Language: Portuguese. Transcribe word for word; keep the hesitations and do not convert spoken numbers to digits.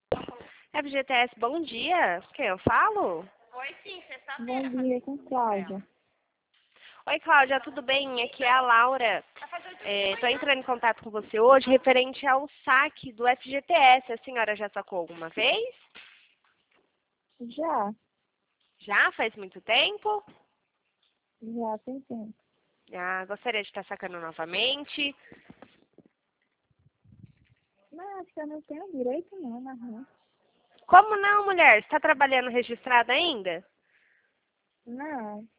F G T S, bom dia. Quem eu falo? Oi, sim, Bom sexta-feira. dia, com Cláudia. Oi, Cláudia, tudo bem? Aqui é a Laura. Estou entrando em contato com você hoje referente ao saque do F G T S. A senhora já sacou alguma vez? Já, Já? Faz muito tempo? já tem tempo. Ah, gostaria de estar sacando novamente. Mas acho que eu não tenho direito não, mas não. Como não, mulher? Você está trabalhando registrada ainda? Não,